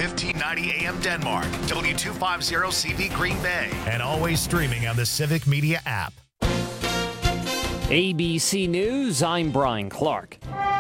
1590 AM Denmark, W250CV Green Bay, and always streaming on the Civic Media app. ABC News, I'm Brian Clark.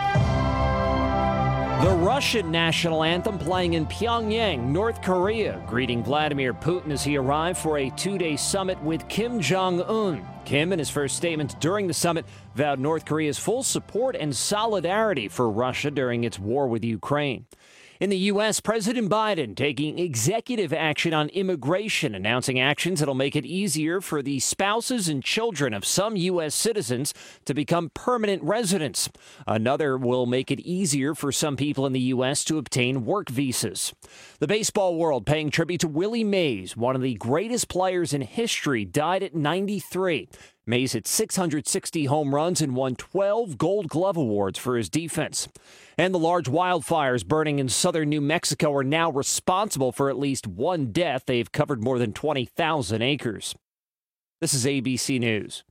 The Russian national anthem playing in Pyongyang, North Korea, greeting Vladimir Putin as he arrived for a two-day summit with Kim Jong-un. Kim, in his first statement during the summit, vowed North Korea's full support and solidarity for Russia during its war with Ukraine. In the U.S., President Biden taking executive action on immigration, announcing actions that'll make it easier for the spouses and children of some U.S. citizens to become permanent residents. Another will make it easier for some people in the U.S. to obtain work visas. The baseball world paying tribute to Willie Mays, one of the greatest players in history, died at 93. Mays hit 660 home runs and won 12 Gold Glove awards for his defense. And the large wildfires burning in southern New Mexico are now responsible for at least one death. They've covered more than 20,000 acres. This is ABC News.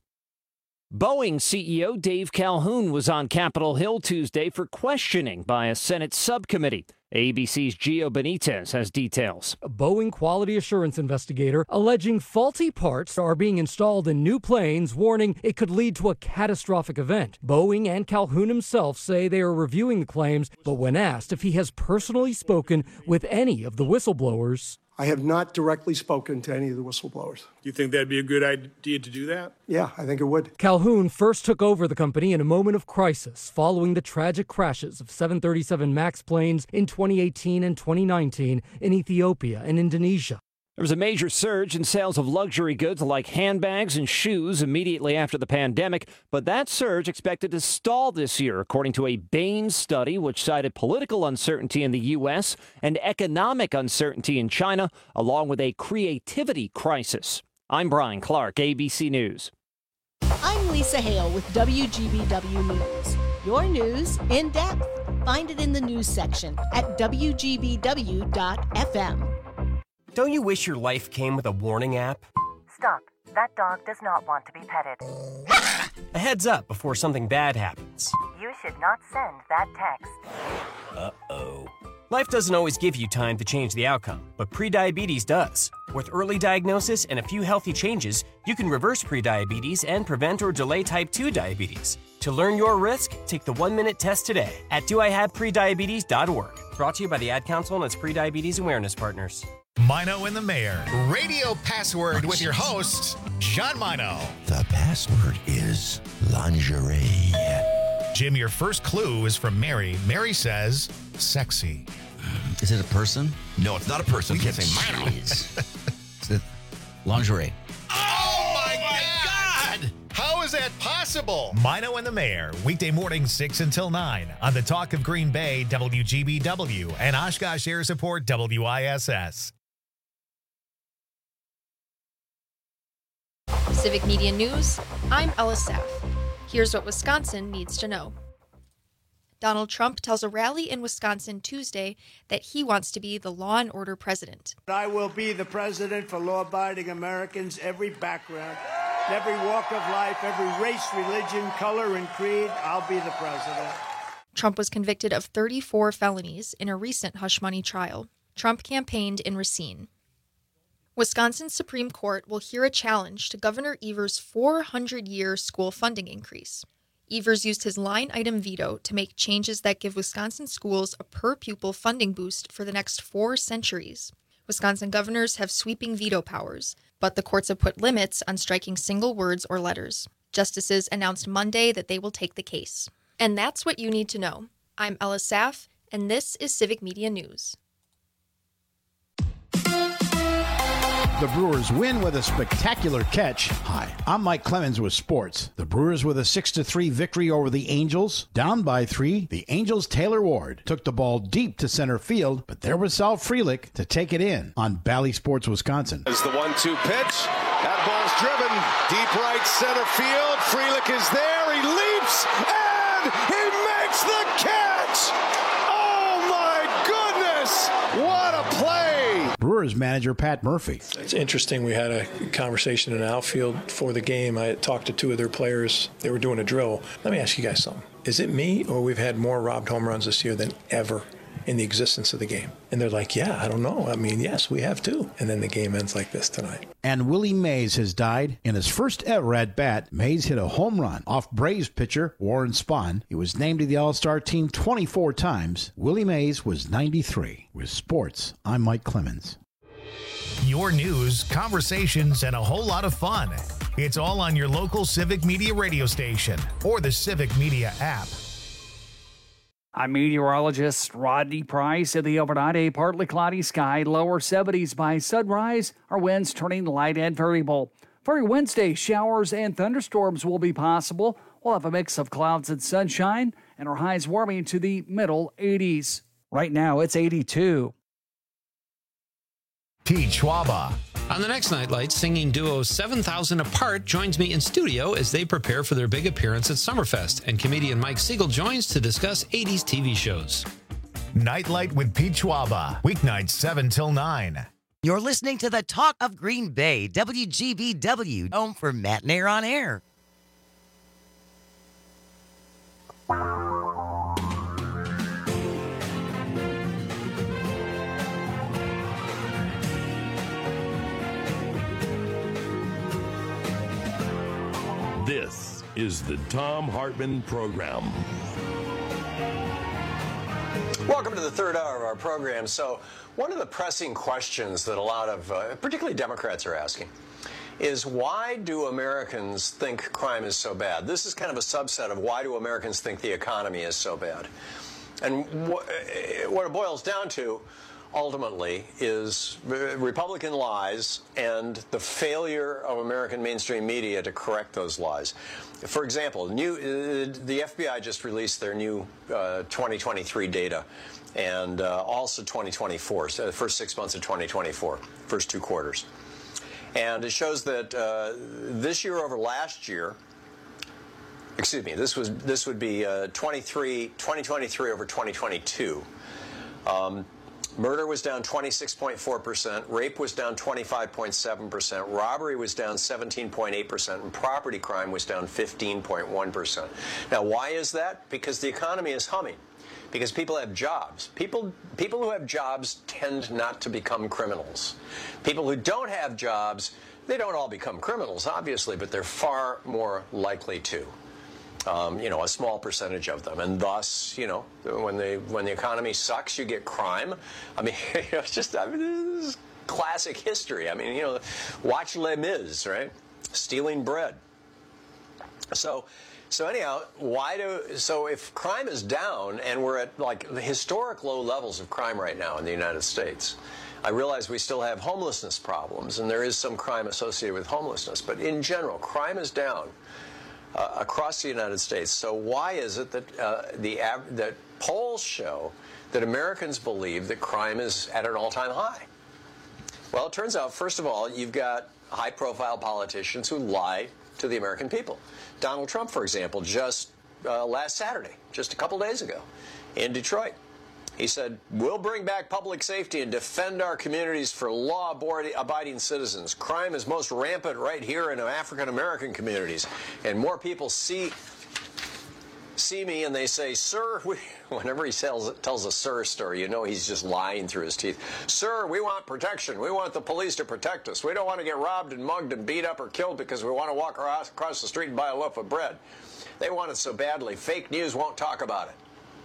Boeing CEO Dave Calhoun was on Capitol Hill Tuesday for questioning by a Senate subcommittee. ABC's Gio Benitez has details. A Boeing quality assurance investigator alleging faulty parts are being installed in new planes, warning it could lead to a catastrophic event. Boeing and Calhoun himself say they are reviewing the claims, but when asked if he has personally spoken with any of the whistleblowers, I have not directly spoken to any of the whistleblowers. Do you think that'd be a good idea to do that? Yeah, I think it would. Calhoun first took over the company in a moment of crisis following the tragic crashes of 737 MAX planes in 2018 and 2019 in Ethiopia and Indonesia. There was a major surge in sales of luxury goods like handbags and shoes immediately after the pandemic, but that surge expected to stall this year, according to a Bain study which cited political uncertainty in the U.S. and economic uncertainty in China, along with a creativity crisis. I'm Brian Clark, ABC News. I'm Lisa Hale with WGBW News. Your news in depth. Find it in the news section at WGBW.FM. Don't you wish your life came with a warning app? Stop. That dog does not want to be petted. A heads up before something bad happens. You should not send that text. Uh-oh. Life doesn't always give you time to change the outcome, but prediabetes does. With early diagnosis and a few healthy changes, you can reverse prediabetes and prevent or delay type 2 diabetes. To learn your risk, take the 1-minute test today at doihaveprediabetes.org. Brought to you by the Ad Council and its prediabetes awareness partners. Mino and the Mayor, radio password with your host, John Mino. The password is lingerie. Jim, your first clue is from Mary. Mary says, sexy. Is it a person? No, it's not a person. We can't say Mino. Is it lingerie? Oh my God! How is that possible? Mino and the Mayor, weekday mornings 6 until 9 on the Talk of Green Bay, WGBW, and Oshkosh Air Support, WISS. Civic Media News, I'm Ella Saff. Here's what Wisconsin needs to know. Donald Trump tells a rally in Wisconsin Tuesday that he wants to be the law and order president. I will be the president for law-abiding Americans, every background, every walk of life, every race, religion, color, and creed. I'll be the president. Trump was convicted of 34 felonies in a recent hush money trial. Trump campaigned in Racine. Wisconsin's Supreme Court will hear a challenge to Governor Evers' 400-year school funding increase. Evers used his line-item veto to make changes that give Wisconsin schools a per-pupil funding boost for the next 4 centuries. Wisconsin governors have sweeping veto powers, but the courts have put limits on striking single words or letters. Justices announced Monday that they will take the case. And that's what you need to know. I'm Ella Saff, and this is Civic Media News. The Brewers win with a spectacular catch. Hi, I'm Mike Clemens with sports. The Brewers with a 6-3 victory over the Angels. Down by 3, the Angels' Taylor Ward took the ball deep to center field, but there was Sal Frelick to take it in on Bally Sports Wisconsin. As the 1-2 pitch, that ball's driven deep right center field. Frelick is there, he leaps, and he makes the catch! Oh my goodness! What a play! Brewers manager Pat Murphy. It's interesting. We had a conversation in the outfield for the game. I talked to 2 of their players. They were doing a drill. Let me ask you guys something. Is it me or we've had more robbed home runs this year than ever in the existence of the game? And they're like, yeah, I don't know. I mean, yes, we have too. And then the game ends like this tonight. And Willie Mays has died. In his first ever at-bat, Mays hit a home run off Braves pitcher Warren Spahn. He was named to the All-Star team 24 times. Willie Mays was 93. With sports, I'm Mike Clemens. Your news, conversations, and a whole lot of fun. It's all on your local Civic Media radio station or the Civic Media app. I'm meteorologist Rodney Price. In the overnight, a partly cloudy sky, lower 70s by sunrise. Our winds turning light and variable. For your Wednesday, showers and thunderstorms will be possible. We'll have a mix of clouds and sunshine, and our highs warming to the middle 80s. Right now, it's 82. Pete Schwaba. On the next Nightlight, singing duo 7,000 Apart joins me in studio as they prepare for their big appearance at Summerfest, and comedian Mike Siegel joins to discuss 80s TV shows. Nightlight with Pete Schwaba, weeknights 7 till 9. You're listening to the Talk of Green Bay, WGBW, home for Matinee on Air. This is the Thom Hartmann Program. Welcome to the third hour of our program. So, one of the pressing questions that a lot of, particularly Democrats, are asking is, why do Americans think crime is so bad? This is kind of a subset of why do Americans think the economy is so bad. And what it boils down to, ultimately, is Republican lies and the failure of American mainstream media to correct those lies. For example, the FBI just released their new 2023 data, and also 2024, so the first 6 months of 2024, first 2 quarters. And it shows that this year over last year, excuse me, this would be 2023 over 2022. Murder was down 26.4%, rape was down 25.7%, robbery was down 17.8%, and property crime was down 15.1%. Now, why is that? Because the economy is humming. Because people have jobs. People who have jobs tend not to become criminals. People who don't have jobs, they don't all become criminals, obviously, but they're far more likely to. A small percentage of them, and thus, when the economy sucks, you get crime. I mean, this is classic history. I mean, watch Les Mis, right? Stealing bread. So anyhow, so if crime is down, and we're at like the historic low levels of crime right now in the United States, I realize we still have homelessness problems, and there is some crime associated with homelessness, but in general, crime is down across the United States. So why is it that that polls show that Americans believe that crime is at an all-time high? Well, it turns out, first of all, you've got high-profile politicians who lie to the American people. Donald Trump, for example, just last Saturday, just a couple days ago, in Detroit, he said, "We'll bring back public safety and defend our communities for law-abiding citizens. Crime is most rampant right here in African-American communities." And more people see me and they say, "Sir," whenever he tells a "sir" story, he's just lying through his teeth. "Sir, we want protection. We want the police to protect us. We don't want to get robbed and mugged and beat up or killed because we want to walk across the street and buy a loaf of bread. They want it so badly, fake news won't talk about it."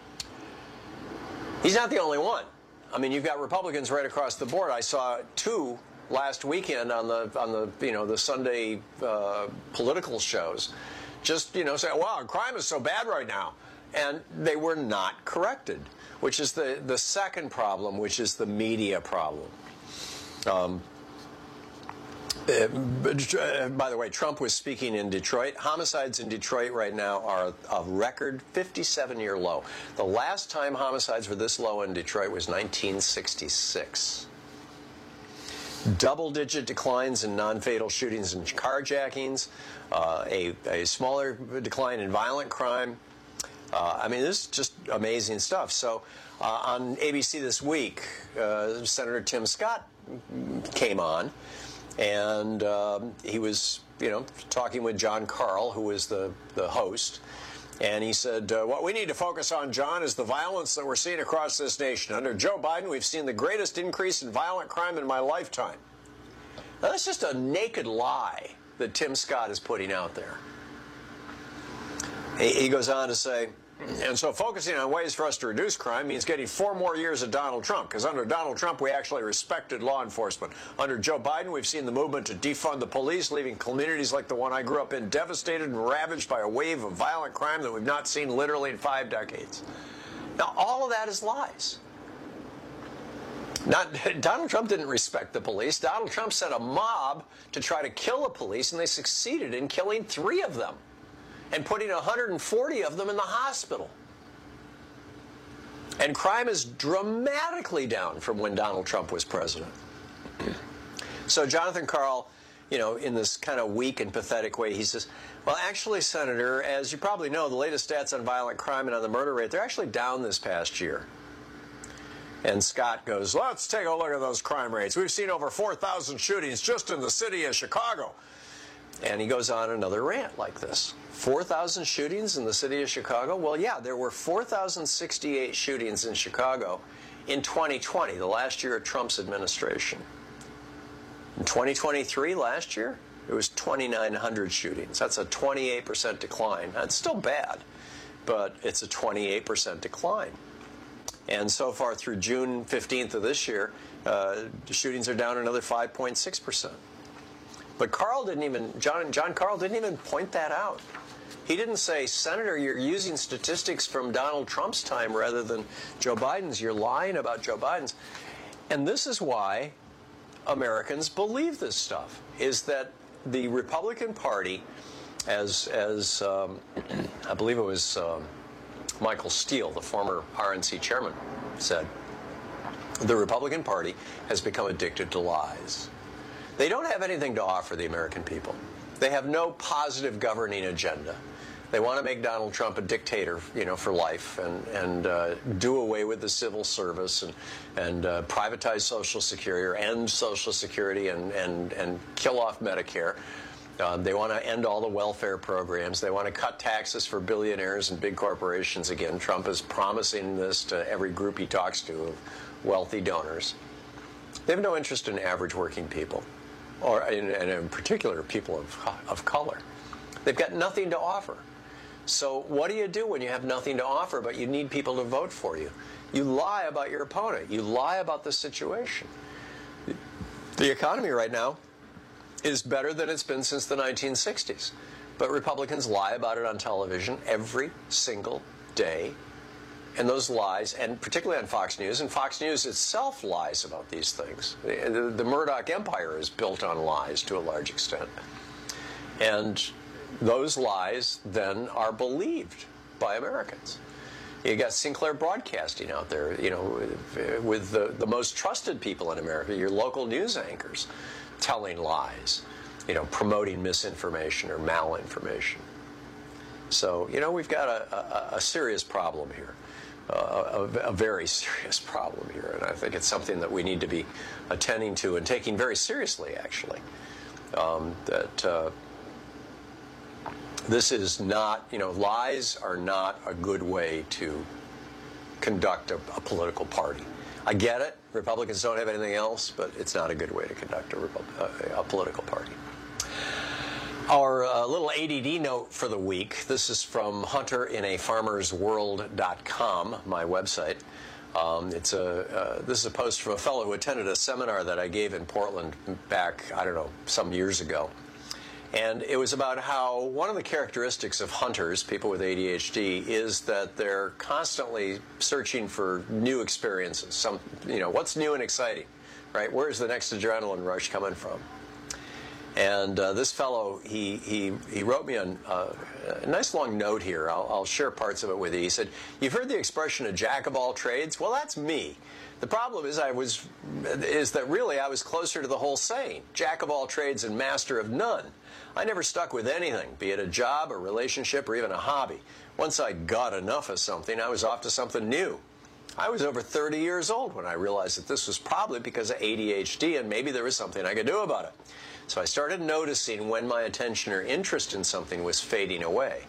He's not the only one. I mean, you've got Republicans right across the board. I saw 2 last weekend on the Sunday political shows, just say, "Wow, crime is so bad right now," and they were not corrected, which is the second problem, which is the media problem. By the way, Trump was speaking in Detroit. Homicides in Detroit right now are a record 57-year low. The last time homicides were this low in Detroit was 1966. Double-digit declines in non-fatal shootings and carjackings, a smaller decline in violent crime. I mean, this is just amazing stuff. So on ABC This Week, Senator Tim Scott came on, and he was, talking with John Karl, who was the host, And he said, what we need to focus on, John, is the violence that we're seeing across this nation. Under Joe Biden, we've seen the greatest increase in violent crime in my lifetime. Now, that's just a naked lie that Tim Scott is putting out there. He goes on to say, and so focusing on ways for us to reduce crime means getting 4 more years of Donald Trump, because under Donald Trump, we actually respected law enforcement. Under Joe Biden, we've seen the movement to defund the police, leaving communities like the one I grew up in devastated and ravaged by a wave of violent crime that we've not seen literally in 5 decades. Now, all of that is lies. Donald Trump didn't respect the police. Donald Trump sent a mob to try to kill the police, and they succeeded in killing 3 of them and putting 140 of them in the hospital. And crime is dramatically down from when Donald Trump was president. So Jonathan Karl, you know, in this kind of weak and pathetic way, he says, well, actually, Senator, as you probably know, the latest stats on violent crime and on the murder rate, they're actually down this past year. And Scott goes, let's take a look at those crime rates. We've seen over 4,000 shootings just in the city of Chicago. And he goes on another rant like this. 4,000 shootings in the city of Chicago? Well, yeah, there were 4,068 shootings in Chicago in 2020, the last year of Trump's administration. In 2023, last year, it was 2,900 shootings. That's a 28% decline. That's still bad, but it's a 28% decline. And so far through June 15th of this year, the shootings are down another 5.6%. But John Karl didn't even point that out. He didn't say, Senator, you're using statistics from Donald Trump's time rather than Joe Biden's. You're lying about Joe Biden's. And this is why Americans believe this stuff, is that the Republican Party, as I believe it was Michael Steele, the former RNC chairman, said, the Republican Party has become addicted to lies. They don't have anything to offer the American people. They have no positive governing agenda. They want to make Donald Trump a dictator, you know, for life, and do away with the civil service and privatize Social Security, or end Social Security, and kill off Medicare. They want to end all the welfare programs. They want to cut taxes for billionaires and big corporations again. Trump is promising this to every group he talks to of wealthy donors. They have no interest in average working people, or in particular people of color. They've got nothing to offer. So what do you do when you have nothing to offer, but you need people to vote for you? You lie about your opponent. You lie about the situation. The economy right now is better than it's been since the 1960s. But Republicans lie about it on television every single day. And those lies, and particularly on Fox News, and Fox News itself lies about these things. The Murdoch empire is built on lies to a large extent. And those lies then are believed by Americans. You got Sinclair Broadcasting out there, you know, with the most trusted people in America, your local news anchors, telling lies, you know, promoting misinformation or malinformation. So, you know, we've got a serious problem here. A very serious problem here, and I think it's something that we need to be attending to and taking very seriously, actually. This is not, you know, lies are not a good way to conduct a political party. I get it, Republicans don't have anything else, but it's not a good way to conduct a political party. Our little ADD note for the week. This is from hunterinAfarmersworld.com, my website. This is a post from a fellow who attended a seminar that I gave in Portland back, I don't know, some years ago. And it was about how one of the characteristics of hunters, people with ADHD, is that they're constantly searching for new experiences. You know, what's new and exciting, right? Where's the next adrenaline rush coming from? And this fellow, he wrote me a nice long note here. I'll share parts of it with you. He said, "You've heard the expression, a jack of all trades? Well, that's me. The problem is that really I was closer to the whole saying, jack of all trades and master of none. I never stuck with anything, be it a job, a relationship, or even a hobby. Once I got enough of something, I was off to something new. I was over 30 years old when I realized that this was probably because of ADHD and maybe there was something I could do about it. So I started noticing when my attention or interest in something was fading away.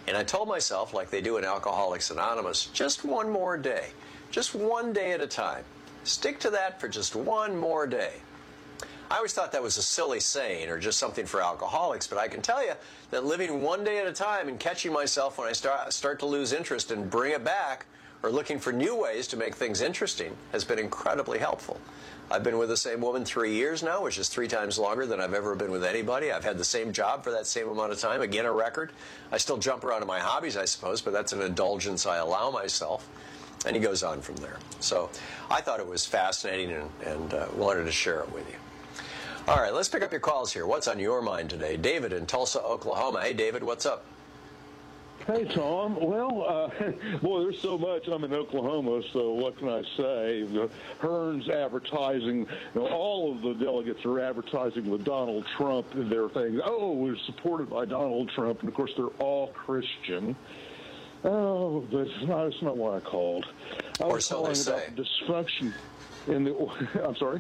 And I told myself, like they do in Alcoholics Anonymous, just one more day. Just one day at a time. Stick to that for just one more day. I always thought that was a silly saying or just something for alcoholics, but I can tell you that living one day at a time and catching myself when I start to lose interest and bring it back, or looking for new ways to make things interesting, has been incredibly helpful. I've been with the same woman 3 years now, which is 3 times longer than I've ever been with anybody. I've had the same job for that same amount of time, again a record. I still jump around to my hobbies, I suppose, but that's an indulgence I allow myself. And he goes on from there. So I thought it was fascinating and wanted to share it with you. All right, let's pick up your calls here. What's on your mind today? David in Tulsa, Oklahoma. Hey, David, what's up? Hey, Tom. Well, boy, there's so much. I'm in Oklahoma, so what can I say? Hearn's advertising, all of the delegates are advertising with Donald Trump and their things. Oh, we're supported by Donald Trump, and of course they're all Christian. Oh, but that's not what I called. I was calling about dysfunction in the. I'm sorry.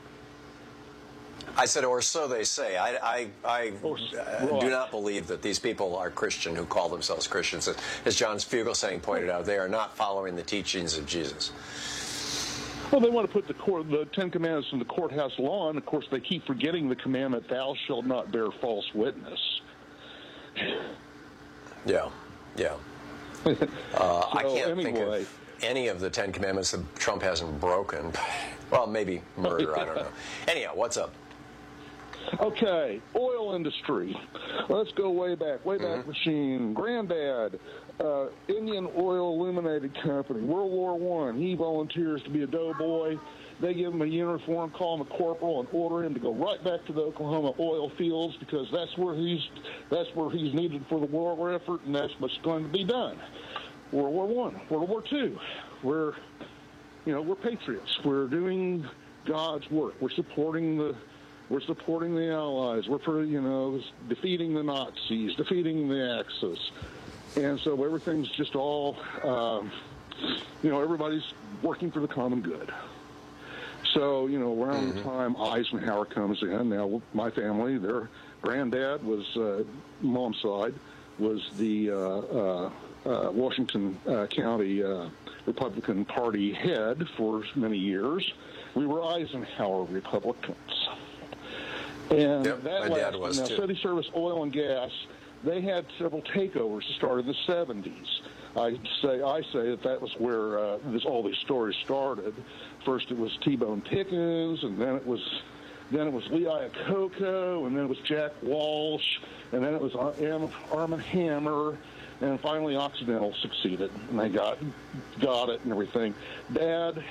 I said, or so they say. I do not believe that these people are Christian who call themselves Christians. As John Fugelsang pointed out, they are not following the teachings of Jesus. Well, they want to put the Ten Commandments in the courthouse lawn. Of course, they keep forgetting the commandment, thou shalt not bear false witness. Yeah. I can't think of any of the Ten Commandments that Trump hasn't broken. Well, maybe murder, I don't know. Anyhow, what's up? Okay, oil industry. Let's go way back machine. Granddad, Indian Oil Illuminated Company, World War I. He volunteers to be a doughboy. They give him a uniform, call him a corporal, and order him to go right back to the Oklahoma oil fields because that's where he's needed for the war effort, and that's what's going to be done. World War I, World War II. We're patriots. We're doing God's work. We're supporting the Allies. We're for, defeating the Nazis, defeating the Axis. And so everything's just all, everybody's working for the common good. So, around the time Eisenhower comes in, now my family, their granddad was, mom's side, was the Washington County Republican Party head for many years. We were Eisenhower Republicans. And that lasted. Now, City Service Oil and Gas, they had several takeovers to start in the 70s. I say that was where all these stories started. First, it was T-Bone Pickens, and then it was Lee Iacocca, and then it was Jack Walsh, and then it was Armand Hammer, and finally Occidental succeeded, and they got it and everything. Dad,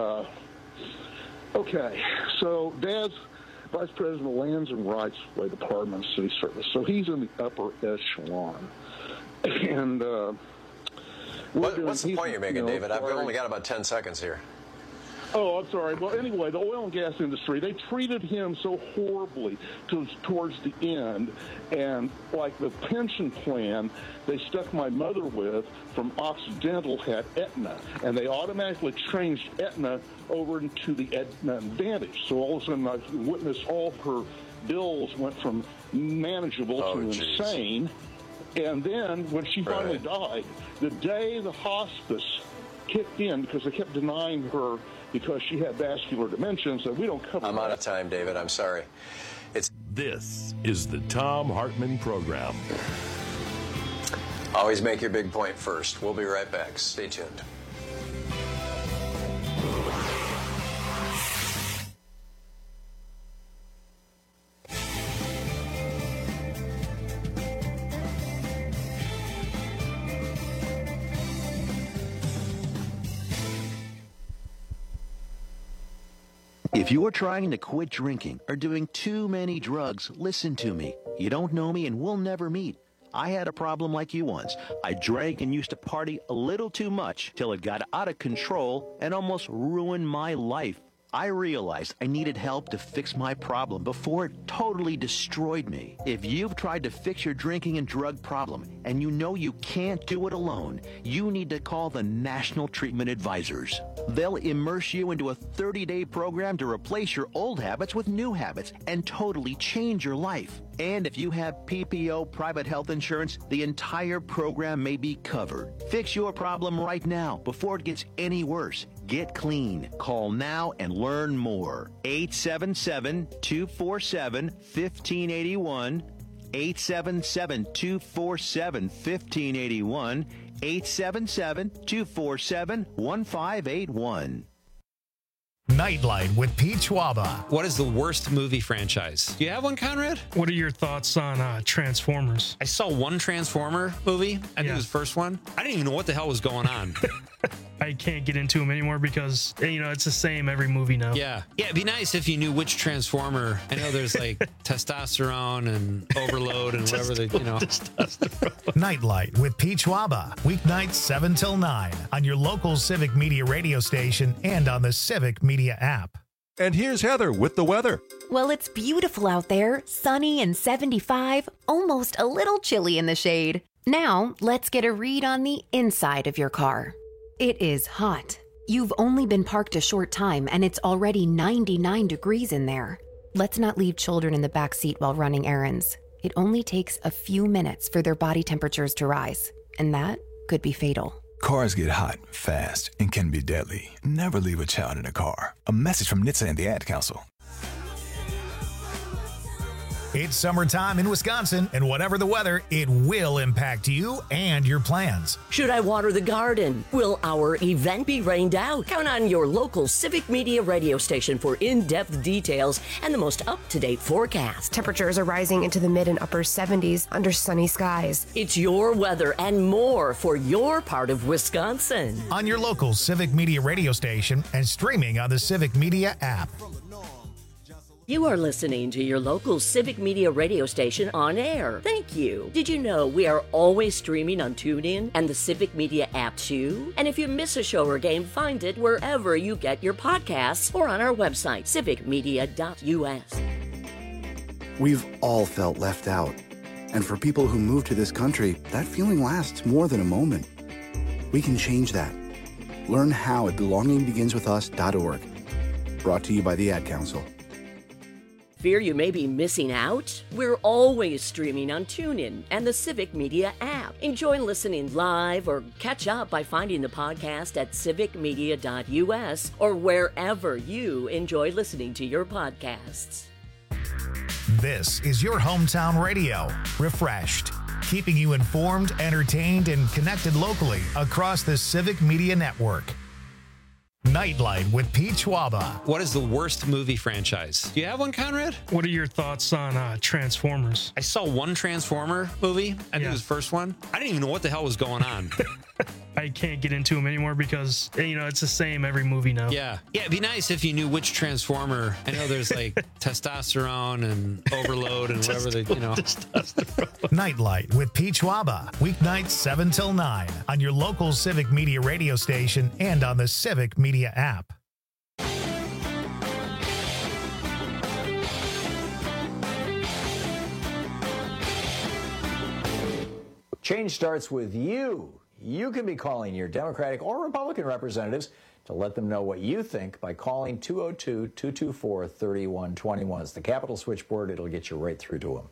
so Dad's Vice President of Lands and Rights Way Department of City Service, so he's in the upper echelon. And what's the point you're making, David? I've only got about 10 seconds here. Oh, I'm sorry. Well, anyway, the oil and gas industry, they treated him so horribly towards the end. And like the pension plan they stuck my mother with from Occidental had Aetna. And they automatically changed Aetna over into the Aetna Advantage. So all of a sudden I witnessed all of her bills went from manageable to insane. And then when she finally died, the day the hospice kicked in, because they kept denying her because she had vascular dementia, and said, we don't cover I'm out of time, David. I'm sorry. This is the Thom Hartmann Program. Always make your big point first. We'll be right back. Stay tuned. If you're trying to quit drinking or doing too many drugs, listen to me. You don't know me and we'll never meet. I had a problem like you once. I drank and used to party a little too much till it got out of control and almost ruined my life. I realized I needed help to fix my problem before it totally destroyed me. If you've tried to fix your drinking and drug problem and you know you can't do it alone, you need to call the National Treatment Advisors. They'll immerse you into a 30-day program to replace your old habits with new habits and totally change your life. And if you have PPO private health insurance, the entire program may be covered. Fix your problem right now before it gets any worse. Get clean. Call now and learn more. 877-247-1581. 877-247-1581. 877-247-1581. Nightlight with Pete Schwaba. What is the worst movie franchise? Do you have one, Conrad? What are your thoughts on Transformers? I saw one Transformer movie. I think it was the first one. I didn't even know what the hell was going on. I can't get into them anymore because, it's the same every movie now. Yeah, it'd be nice if you knew which Transformer. I know there's like testosterone and overload and whatever Nightlight with Pete Schwaba. Weeknights 7 till 9 on your local Civic Media radio station and on the Civic Media app. And here's Heather with the weather. Well, it's beautiful out there, sunny and 75, almost a little chilly in the shade. Now, let's get a read on the inside of your car. It is hot. You've only been parked a short time and it's already 99 degrees in there. Let's not leave children in the back seat while running errands. It only takes a few minutes for their body temperatures to rise, and that could be fatal. Cars get hot, fast, and can be deadly. Never leave a child in a car. A message from NHTSA and the Ad Council. It's summertime in Wisconsin, and whatever the weather, it will impact you and your plans. Should I water the garden? Will our event be rained out? Count on your local Civic Media radio station for in-depth details and the most up-to-date forecast. Temperatures are rising into the mid and upper 70s under sunny skies. It's your weather and more for your part of Wisconsin. On your local Civic Media radio station and streaming on the Civic Media app. You are listening to your local Civic Media radio station on air. Thank you. Did you know we are always streaming on TuneIn and the Civic Media app too? And if you miss a show or game, find it wherever you get your podcasts or on our website, civicmedia.us. We've all felt left out. And for people who move to this country, that feeling lasts more than a moment. We can change that. Learn how at belongingbeginswithus.org. Brought to you by the Ad Council. Fear you may be missing out? We're always streaming on TuneIn and the Civic Media app. Enjoy listening live or catch up by finding the podcast at civicmedia.us or wherever you enjoy listening to your podcasts. This is your hometown radio, refreshed, keeping you informed, entertained, and connected locally across the Civic Media Network. Nightlight with Pete Schwaba. What is the worst movie franchise? Do you have one, Conrad? What are your thoughts on Transformers? I saw one Transformer movie. I think it was the first one. I didn't even know what the hell was going on. I can't get into them anymore because, it's the same every movie now. Yeah, it'd be nice if you knew which Transformer. I know there's like testosterone and overload and whatever Nightlight with Pete Schwaba. Weeknights 7 till 9 on your local Civic Media radio station and on the Civic Media app. Change starts with you. You can be calling your Democratic or Republican representatives to let them know what you think by calling 202-224-3121. It's the Capitol switchboard. It'll get you right through to them.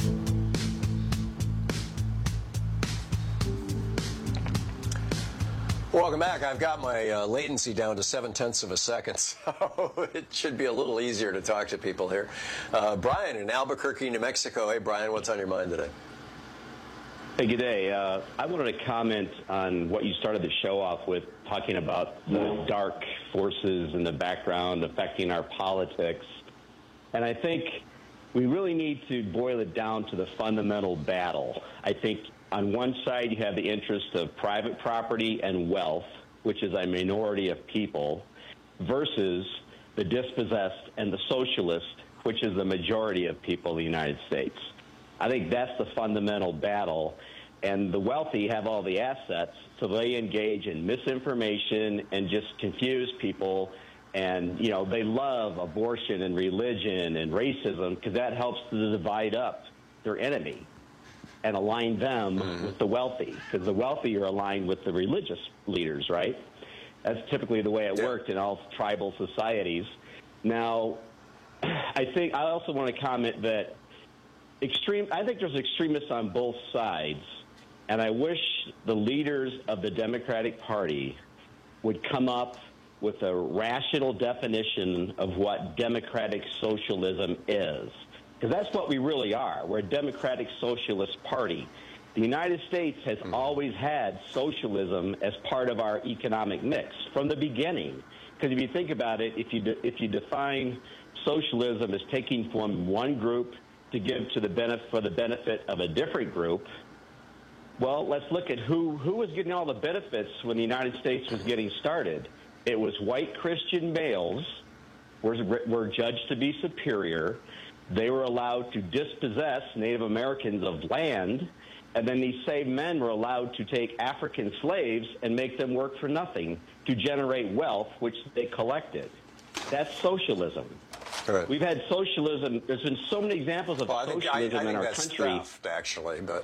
Welcome back. I've got my latency down to 0.7 of a second, so it should be a little easier to talk to people here. Brian in Albuquerque, New Mexico. Hey, Brian, what's on your mind today? Hey, good day. I wanted to comment on what you started the show off with, talking about the dark forces in the background affecting our politics. And I think we really need to boil it down to the fundamental battle. I think on one side you have the interest of private property and wealth, which is a minority of people, versus the dispossessed and the socialist, which is the majority of people in the United States. I think that's the fundamental battle. And the wealthy have all the assets, so they engage in misinformation and just confuse people And, you know, they love abortion and religion and racism because that helps to divide up their enemy and align them with the wealthy, because the wealthy are aligned with the religious leaders, right? That's typically the way it worked in all tribal societies. Now, I also want to comment that I think there's extremists on both sides, and I wish the leaders of the Democratic Party would come up with a rational definition of what democratic socialism is. Because that's what we really are. We're a democratic socialist party. The United States has always had socialism as part of our economic mix from the beginning. Because if you think about it, if you define socialism as taking from one group to give to for the benefit of a different group, well, let's look at who was getting all the benefits when the United States was getting started. It was white Christian males were judged to be superior. They were allowed to dispossess Native Americans of land, and then these same men were allowed to take African slaves and make them work for nothing to generate wealth, which they collected. That's socialism. Right. We've had socialism. There's been so many examples of socialism in our country. Theft, actually, but...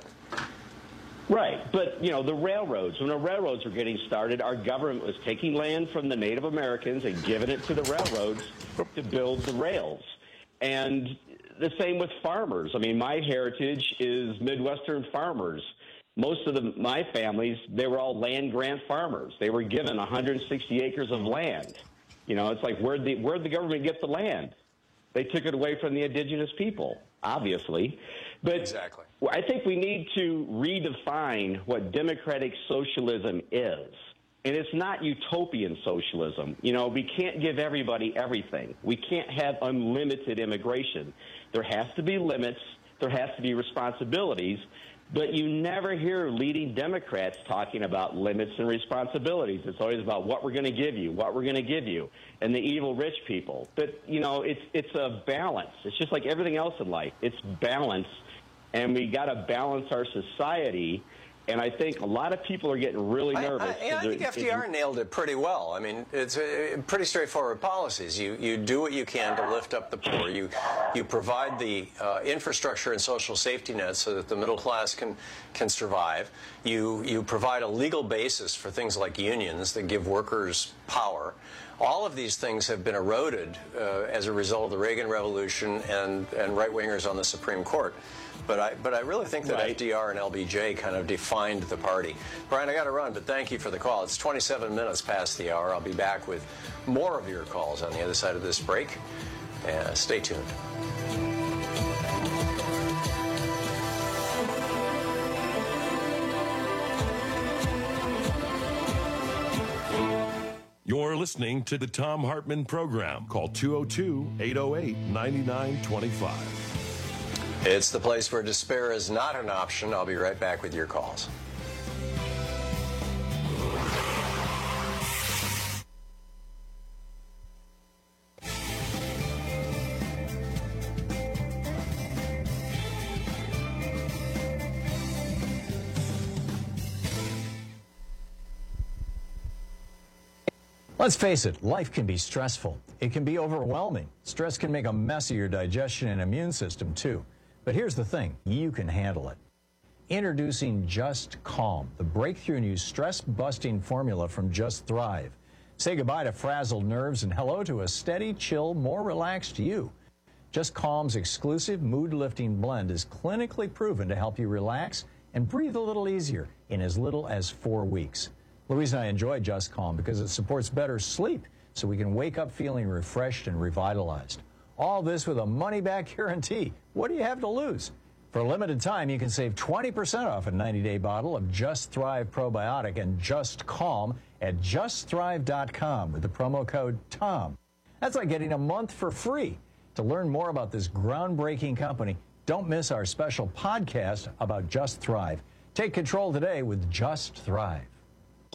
Right, but, you know, the railroads, when the railroads were getting started, our government was taking land from the Native Americans and giving it to the railroads to build the rails. And the same with farmers. I mean, my heritage is Midwestern farmers. Most of my families, they were all land grant farmers. They were given 160 acres of land. You know, it's like, where'd the government get the land? They took it away from the indigenous people, obviously. But exactly. I think we need to redefine what democratic socialism is. And it's not utopian socialism. You know, we can't give everybody everything. We can't have unlimited immigration. There has to be limits. There has to be responsibilities. But you never hear leading Democrats talking about limits and responsibilities. It's always about what we're going to give you, what we're going to give you, and the evil rich people. But, you know, it's a balance. It's just like everything else in life. It's balance, and we got to balance our society. And I think a lot of people are getting really nervous. I think FDR nailed it pretty well. I mean, it's pretty straightforward policies. You do what you can to lift up the poor. You provide the infrastructure and social safety nets so that the middle class can survive. You provide a legal basis for things like unions that give workers power. All of these things have been eroded as a result of the Reagan Revolution and right-wingers on the Supreme Court. But I really think that FDR and LBJ kind of defined the party. Brian, I got to run, but thank you for the call. It's 27 minutes past the hour. I'll be back with more of your calls on the other side of this break. Stay tuned. You're listening to the Thom Hartmann Program. Call 202-808-9925. It's the place where despair is not an option. I'll be right back with your calls. Let's face it, life can be stressful. It can be overwhelming. Stress can make a mess of your digestion and immune system, too. But here's the thing, you can handle it. Introducing Just Calm, the breakthrough new stress-busting formula from Just Thrive. Say goodbye to frazzled nerves and hello to a steady, chill, more relaxed you. Just Calm's exclusive mood-lifting blend is clinically proven to help you relax and breathe a little easier in as little as 4 weeks. Louise and I enjoy Just Calm because it supports better sleep so we can wake up feeling refreshed and revitalized. All this with a money-back guarantee. What do you have to lose? For a limited time, you can save 20% off a 90-day bottle of Just Thrive Probiotic and Just Calm at justthrive.com with the promo code TOM. That's like getting a month for free. To learn more about this groundbreaking company, don't miss our special podcast about Just Thrive. Take control today with Just Thrive.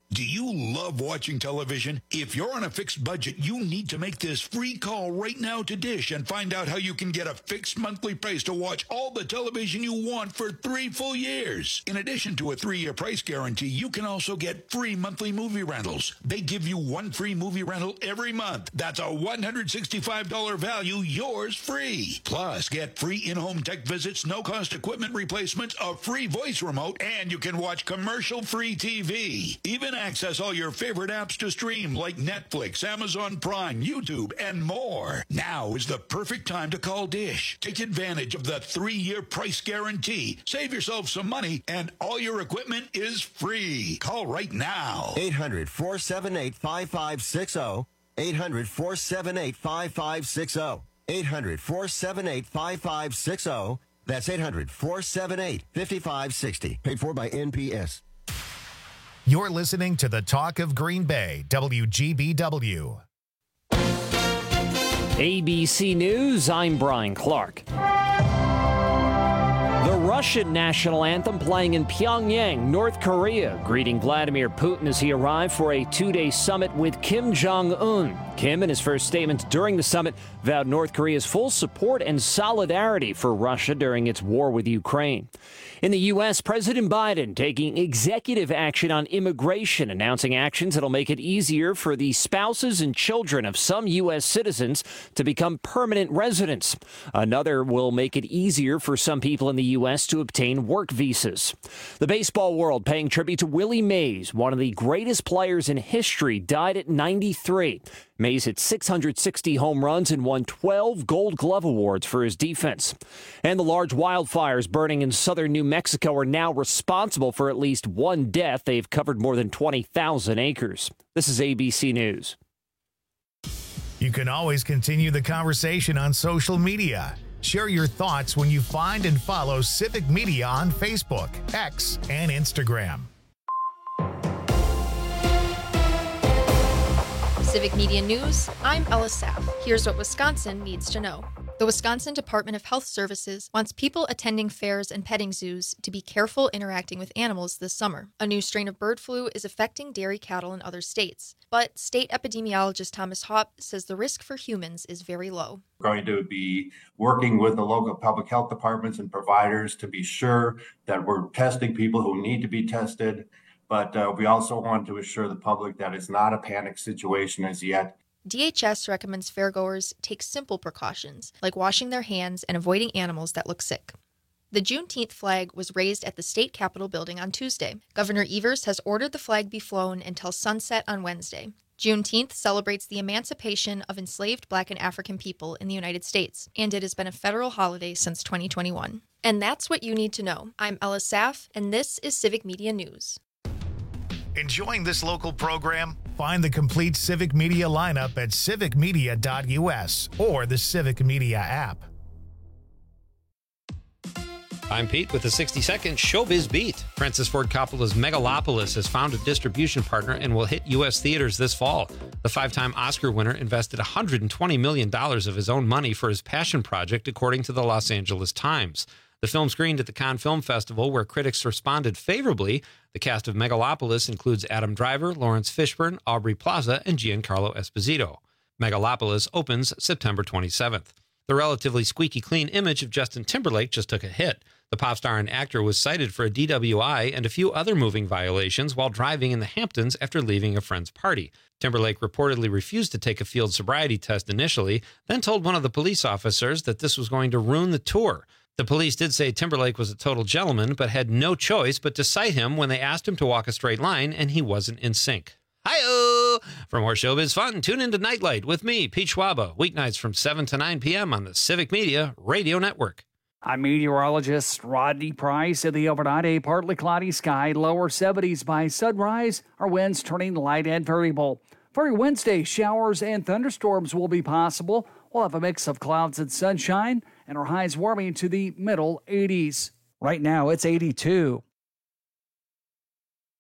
Do you love watching television? If you're on a fixed budget, you need to make this free call right now to Dish and find out how you can get a fixed monthly price to watch all the television you want for 3 full years. In addition to a 3-year price guarantee, you can also get free monthly movie rentals. They give you 1 free movie rental every month. That's a $165 value, yours free. Plus, get free in-home tech visits, no-cost equipment replacements, a free voice remote, and you can watch commercial-free TV. Even access all your favorite apps to stream like Netflix, Amazon Prime, YouTube, and more. Now is the perfect time to call Dish. Take advantage of the 3-year price guarantee. Save yourself some money, and all your equipment is free. Call right now. 800-478-5560. 800-478-5560. 800-478-5560. That's 800-478-5560. Paid for by NPS. You're listening to the Talk of Green Bay, WGBW. ABC News, I'm Brian Clark. The Russian national anthem playing in Pyongyang, North Korea, greeting Vladimir Putin as he arrived for a 2-day summit with Kim Jong-un. Kim, in his first statement during the summit, vowed North Korea's full support and solidarity for Russia during its war with Ukraine. In the U.S., President Biden taking executive action on immigration, announcing actions that'll make it easier for the spouses and children of some U.S. citizens to become permanent residents. Another will make it easier for some people in the U.S. to obtain work visas. The baseball world paying tribute to Willie Mays, one of the greatest players in history, died at 93. Mays hit 660 home runs and won 12 Gold Glove awards for his defense. And the large wildfires burning in southern New Mexico are now responsible for at least 1 death. They've covered more than 20,000 acres. This is ABC News. You can always continue the conversation on social media. Share your thoughts when you find and follow Civic Media on Facebook, X, and Instagram. Civic Media News, I'm Ella Sapp. Here's what Wisconsin needs to know. The Wisconsin Department of Health Services wants people attending fairs and petting zoos to be careful interacting with animals this summer. A new strain of bird flu is affecting dairy cattle in other states, but state epidemiologist Thomas Haupt says the risk for humans is very low. We're going to be working with the local public health departments and providers to be sure that we're testing people who need to be tested. But we also want to assure the public that it's not a panic situation as yet. DHS recommends fairgoers take simple precautions, like washing their hands and avoiding animals that look sick. The Juneteenth flag was raised at the state capitol building on Tuesday. Governor Evers has ordered the flag be flown until sunset on Wednesday. Juneteenth celebrates the emancipation of enslaved Black and African people in the United States, and it has been a federal holiday since 2021. And that's what you need to know. I'm Ella Saff, and this is Civic Media News. Enjoying this local program? Find the complete Civic Media lineup at civicmedia.us or the Civic Media app. I'm Pete with the 60-second Showbiz Beat. Francis Ford Coppola's Megalopolis has found a distribution partner and will hit U.S. theaters this fall. The 5-time Oscar winner invested $120 million of his own money for his passion project, according to the Los Angeles Times. The film screened at the Cannes Film Festival, where critics responded favorably. The cast of Megalopolis includes Adam Driver, Lawrence Fishburne, Aubrey Plaza, and Giancarlo Esposito. Megalopolis opens September 27th. The relatively squeaky clean image of Justin Timberlake just took a hit. The pop star and actor was cited for a DWI and a few other moving violations while driving in the Hamptons after leaving a friend's party. Timberlake reportedly refused to take a field sobriety test initially, then told one of the police officers that this was going to ruin the tour. The police did say Timberlake was a total gentleman, but had no choice but to cite him when they asked him to walk a straight line and he wasn't in sync. Hi-oh! For more showbiz fun, tune into Nightlight with me, Pete Schwaba, weeknights from 7 to 9 p.m. on the Civic Media Radio Network. I'm meteorologist Rodney Price. In the overnight, a partly cloudy sky, lower 70s by sunrise. Our winds turning light and variable. For your Wednesday, showers and thunderstorms will be possible. We'll have a mix of clouds and sunshine, and our highs warming to the middle 80s. Right now, it's 82.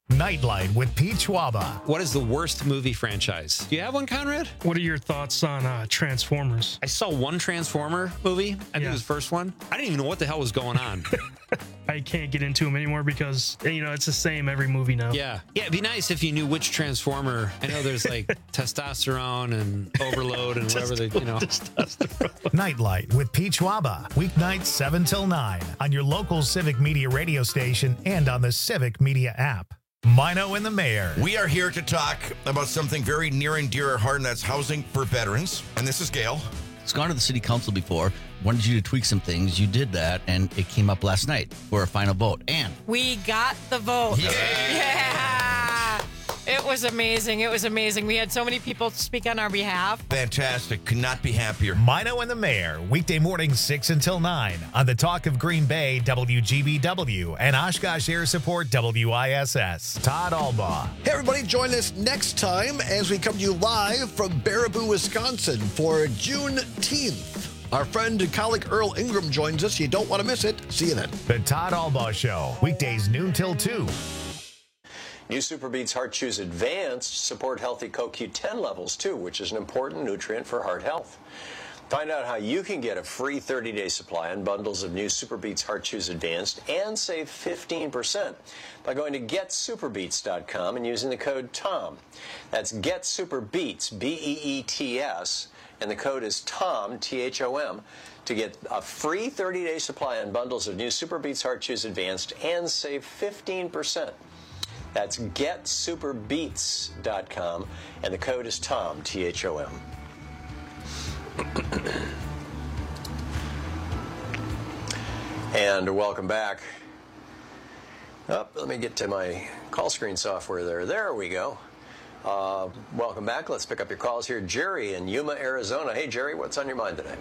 Nightlight with Pete Schwaba. What is the worst movie franchise? Do you have one, Conrad? What are your thoughts on Transformers? I saw one Transformer movie. I think it was the first one. I didn't even know what the hell was going on. I can't get into them anymore because, it's the same every movie now. Yeah. Yeah, it'd be nice if you knew which Transformer. I know there's like testosterone and overload and whatever they, Nightlight with Pete Schwaba. Weeknights 7 till 9 on your local Civic Media radio station and on the Civic Media app. Mino and the Mayor. We are here to talk about something very near and dear our heart, and that's housing for veterans. And this is Gail. It's gone to the city council before. Wanted you to tweak some things. You did that, and it came up last night for a final vote. And we got the vote. Yeah. It was amazing. It was amazing. We had so many people speak on our behalf. Fantastic. Could not be happier. Mino and the Mayor, weekday mornings 6 until 9 on the Talk of Green Bay, WGBW, and Oshkosh Air Support, WISS. Todd Albaugh. Hey, everybody, join us next time as we come to you live from Baraboo, Wisconsin for Juneteenth. Our friend and colleague Earl Ingram joins us. You don't want to miss it. See you then. The Todd Albaugh Show, weekdays noon till 2. New Super Beets Heart Chews Advanced support healthy CoQ10 levels too, which is an important nutrient for heart health. Find out how you can get a free 30-day supply on bundles of new Super Beets Heart Chews Advanced and save 15% by going to getsuperbeets.com and using the code TOM. That's GetSuperBeets, B-E-E-T-S, and the code is TOM, T-H-O-M, to get a free 30-day supply on bundles of new Super Beets Heart Chews Advanced and save 15%. That's getsuperbeets.com, and the code is TOM, T-H-O-M. And welcome back. Let me get to my call screen software there. There we go. Welcome back. Let's pick up your calls here. Jerry in Yuma, Arizona. Hey, Jerry, what's on your mind today?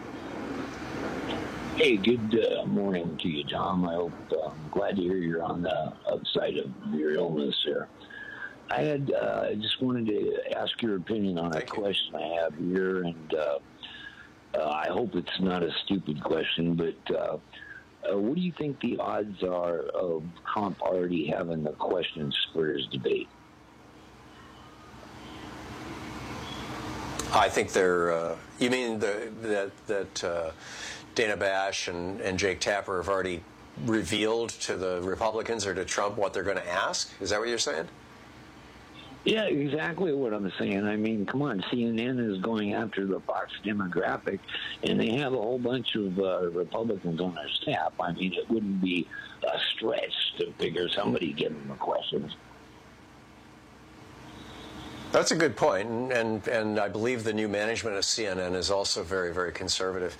Hey, good morning to you, Tom. I'm glad to hear you're on the upside of your illness here. I just wanted to ask your opinion on a question I have here, and I hope it's not a stupid question, but what do you think the odds are of Trump already having the questions for his debate? I think they're, you mean that Dana Bash and Jake Tapper have already revealed to the Republicans or to Trump what they're going to ask? Is that what you're saying? Yeah, exactly what I'm saying. I mean, come on, CNN is going after the Fox demographic, and they have a whole bunch of Republicans on their staff. I mean, it wouldn't be a stretch to figure somebody give them the questions. That's a good point, and I believe the new management of CNN is also very, very conservative.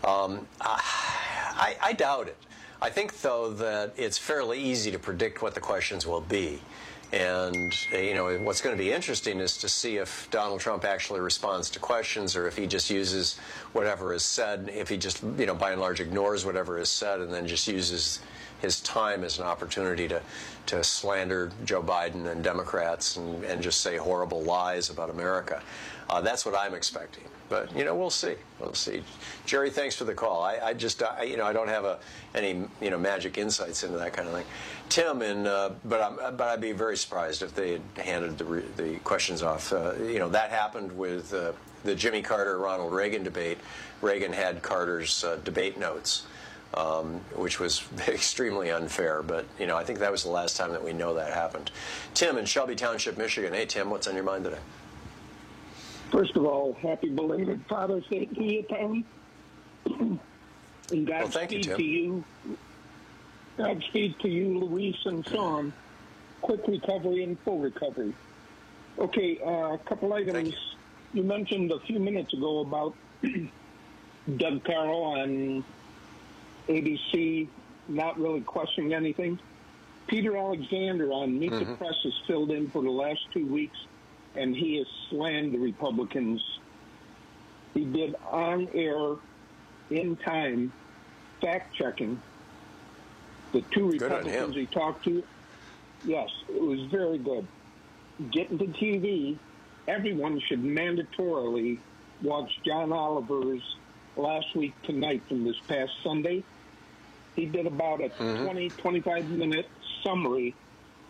I doubt it. I think, though, that it's fairly easy to predict what the questions will be. And, what's going to be interesting is to see if Donald Trump actually responds to questions or if he just uses whatever is said, if he just, by and large ignores whatever is said and then just uses his time as an opportunity to slander Joe Biden and Democrats and just say horrible lies about America. That's what I'm expecting. But, we'll see. We'll see. Jerry, thanks for the call. I don't have any magic insights into that kind of thing. Tim, but I'd be very surprised if they had handed the questions off. That happened with the Jimmy Carter-Ronald Reagan debate. Reagan had Carter's debate notes. Which was extremely unfair, but I think that was the last time that we know that happened. Tim in Shelby Township, Michigan. Hey, Tim, what's on your mind today? First of all, happy belated Father's Day to you, Tom. And Godspeed to you. Godspeed to you, Luis and Sean. Quick recovery and full recovery. Okay, a couple items. You mentioned a few minutes ago about Doug Carroll on ABC not really questioning anything. Peter Alexander on Meet the Press has filled in for the last 2 weeks, and he has slammed the Republicans. He did on-air, in-time, fact-checking. The two Republicans he talked to, yes, it was very good. Getting to TV, everyone should mandatorily watch John Oliver's Last Week Tonight from this past Sunday. He did about a 20, 25-minute summary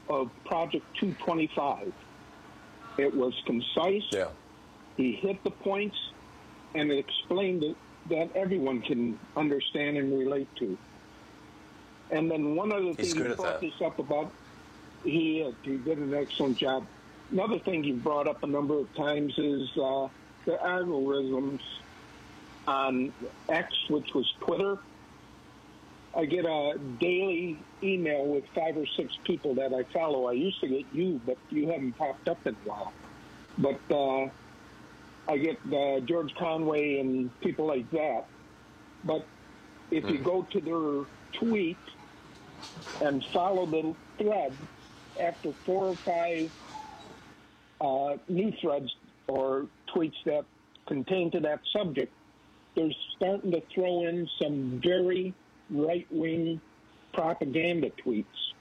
of Project 225. It was concise. Yeah. He hit the points, and it explained it that everyone can understand and relate to. And then one other thing you brought this up about, he did an excellent job. Another thing you brought up a number of times is the algorithms on X, which was Twitter. I get a daily email with 5 or 6 people that I follow. I used to get you, but you haven't popped up in a while. But I get George Conway and people like that. But if you go to their tweet and follow the thread, after 4 or 5 new threads or tweets that contain to that subject, they're starting to throw in some very right-wing propaganda tweets.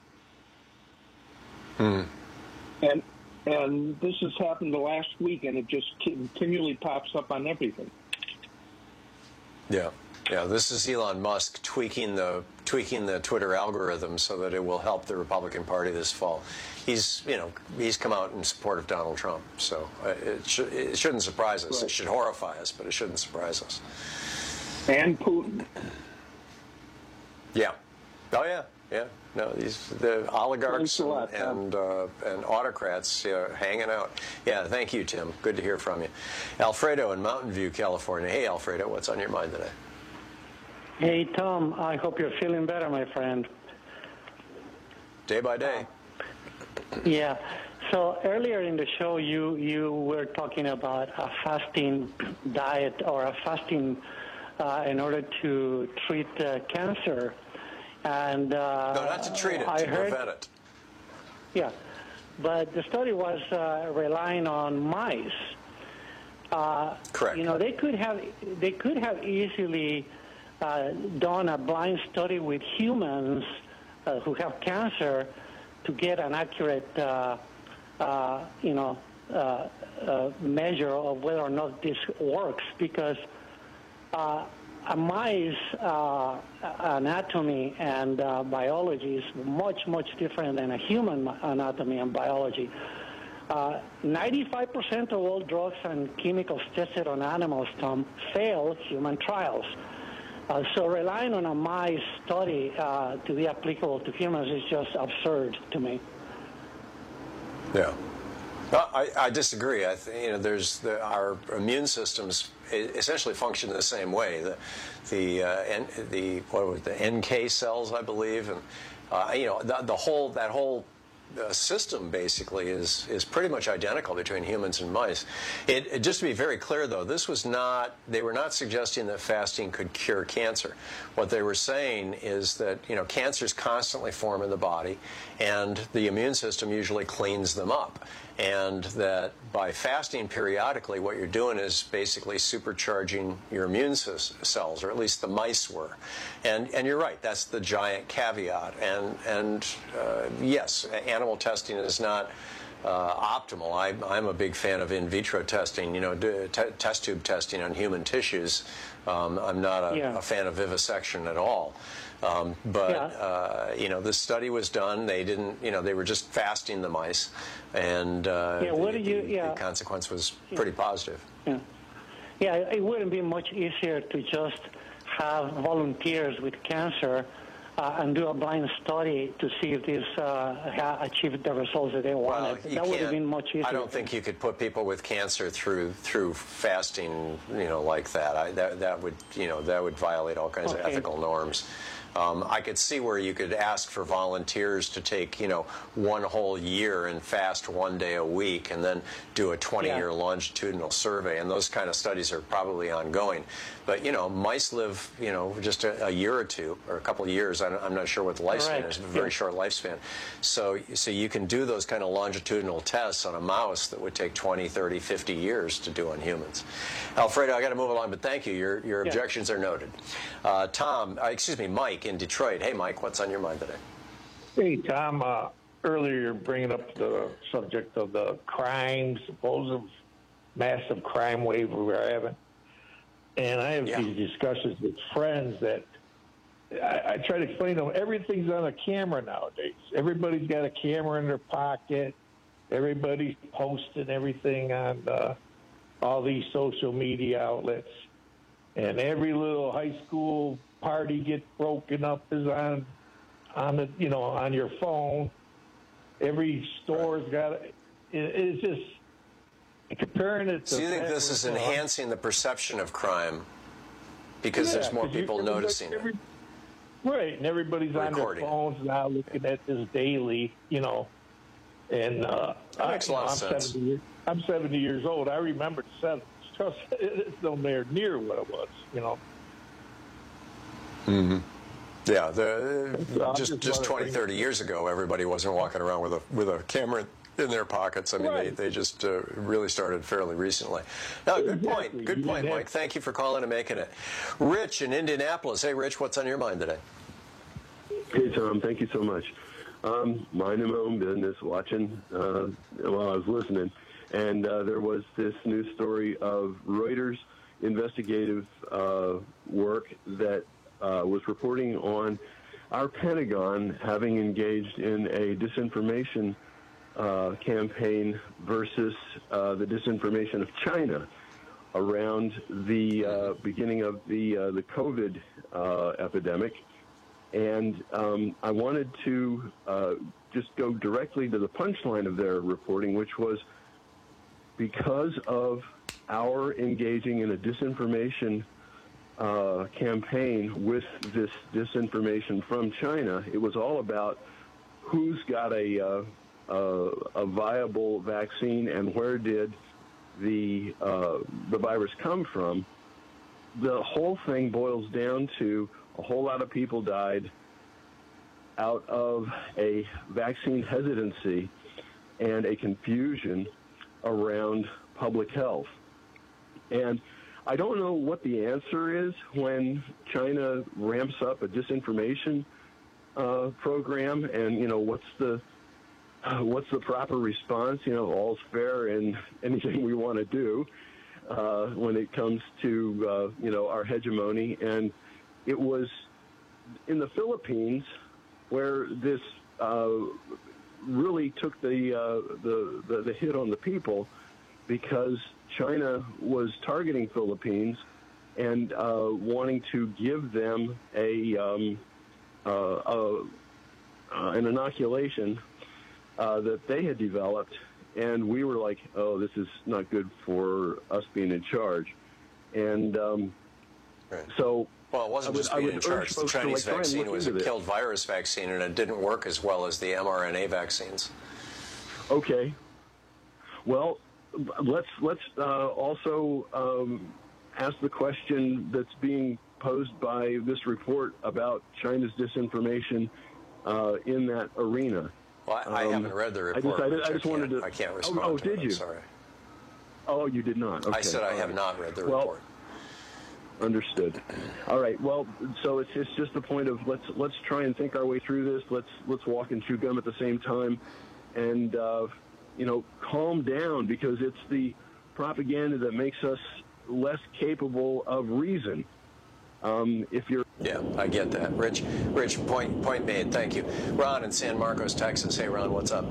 And this has happened the last week, and it just continually pops up on everything. Yeah. This is Elon Musk tweaking the Twitter algorithm so that it will help the Republican Party this fall. He's come out in support of Donald Trump, so it shouldn't surprise us. Right. It should horrify us, but it shouldn't surprise us. And Putin. Yeah. Oh yeah. No, the oligarchs and autocrats hanging out. Yeah, thank you, Tim. Good to hear from you. Alfredo in Mountain View, California. Hey, Alfredo, what's on your mind today? Hey, Tom. I hope you're feeling better, my friend. Day by day. Yeah. So earlier in the show, you were talking about a fasting diet or a fasting in order to treat cancer. And no, not to treat it, to prevent it. Yeah, but the study was relying on mice. Correct. They could have easily done a blind study with humans who have cancer to get an accurate, measure of whether or not this works, because a mice anatomy and biology is much, much different than a human anatomy and biology. 95% of all drugs and chemicals tested on animals, Tom, fail human trials. So relying on a mice study to be applicable to humans is just absurd to me. Yeah. I disagree. Our immune systems essentially function the same way. The NK cells, I believe, and that whole system basically is pretty much identical between humans and mice. Just to be very clear, though, they were not suggesting that fasting could cure cancer. What they were saying is that cancers constantly form in the body, and the immune system usually cleans them up. And that by fasting periodically, what you're doing is basically supercharging your immune cells, or at least the mice were. And you're right, that's the giant caveat. And yes, animal testing is not optimal. I'm a big fan of in vitro testing, test tube testing on human tissues. I'm not a fan of vivisection at all. This study was done. They didn't, they were just fasting the mice, and the consequence was pretty positive. Yeah, it wouldn't be much easier to just have volunteers with cancer and do a blind study to see if this achieved the results that they wanted. That would have been much easier. I don't think you could put people with cancer through fasting, like that. That would violate all kinds of ethical norms. I could see where you could ask for volunteers to take, one whole year and fast 1 day a week, and then do a 20-year longitudinal survey, and those kind of studies are probably ongoing. But, mice live, just a year or two, or a couple of years. I'm not sure what the lifespan is, a very short lifespan. So you can do those kind of longitudinal tests on a mouse that would take 20, 30, 50 years to do on humans. Alfredo, I got to move along, but thank you. Your objections are noted. Mike in Detroit. Hey, Mike, what's on your mind today? Hey, Tom. Earlier, you're bringing up the subject of the crime, supposed massive crime wave we were having. And I have these discussions with friends that I try to explain to them, everything's on a camera nowadays. Everybody's got a camera in their pocket. Everybody's posting everything on all these social media outlets. And every little high school party gets broken up is on the, on your phone. Every store's got it's just comparing it to. So you think this is enhancing the perception of crime because there's more people noticing it? Right, and everybody's on their phones now looking at this daily, and that makes a lot of sense. I'm 70 years old. I remember the 70s. Trust, it's nowhere near what it was, Mm-hmm. Yeah, just 20, 30 years ago, everybody wasn't walking around with a camera in their pockets. I mean, they just really started fairly recently. Now, good point, Mike. Thank you for calling and making it. Rich in Indianapolis. Hey, Rich, what's on your mind today? Hey, Tom. Thank you so much. Minding my own business, watching while I was listening, and there was this news story of Reuters investigative work that was reporting on our Pentagon having engaged in a disinformation campaign versus the disinformation of China around the beginning of the COVID epidemic. And I wanted to just go directly to the punchline of their reporting, which was because of our engaging in a disinformation campaign with this disinformation from China, it was all about who's got a viable vaccine and where did the virus come from. The whole thing boils down to a whole lot of people died out of a vaccine hesitancy and a confusion around public health. And I don't know what the answer is when China ramps up a disinformation program, and what's the proper response. All's fair in anything we want to do when it comes to our hegemony. And it was in the Philippines where this really took the hit on the people, because China was targeting Philippines and wanting to give them an inoculation that they had developed, and we were like, oh, this is not good for us being in charge. And so... Well, it wasn't just being in charge. The Chinese vaccine was a killed virus vaccine, and it didn't work as well as the mRNA vaccines. Okay. Well, let's also ask the question that's being posed by this report about China's disinformation in that arena. Well, I haven't read the report. I just wanted to. I can't respond. Oh, did you? I'm sorry. Oh, you did not. Okay. I said I have not read the report. Understood. All right. Well, so it's just the point of let's try and think our way through this. Let's walk and chew gum at the same time, and calm down, because it's the propaganda that makes us less capable of reason. Yeah, I get that. Rich, point made. Thank you. Ron in San Marcos, Texas. Hey, Ron, what's up?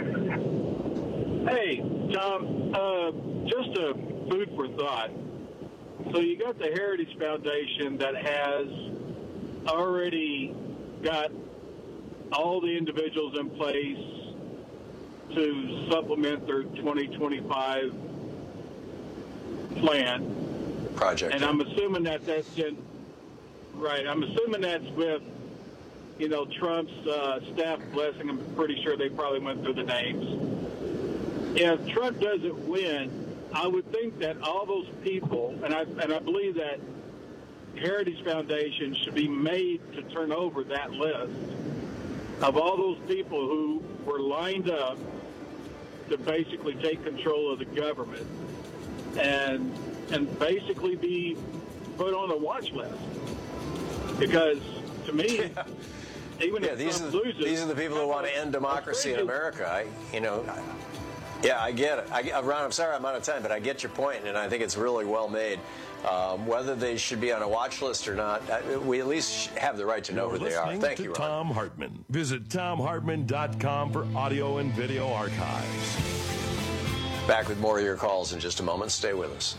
Hey, Tom, just a food for thought. So you got the Heritage Foundation that has already got all the individuals in place to supplement their 2025 plan. Project. And I'm assuming that's I'm assuming that's with, Trump's staff blessing. I'm pretty sure they probably went through the names. If Trump doesn't win, I would think that all those people, and I believe that Heritage Foundation should be made to turn over that list of all those people who were lined up to basically take control of the government and basically be put on a watch list. Because to me, even if these Trump are loses, these are the people who want to end democracy in America. Yeah, I get it. Ron, I'm sorry I'm out of time, but I get your point, and I think it's really well made. Whether they should be on a watch list or not, we at least have the right to know who they are. Thank you, Ron. Tom Hartman. Visit TomHartman.com for audio and video archives. Back with more of your calls in just a moment. Stay with us.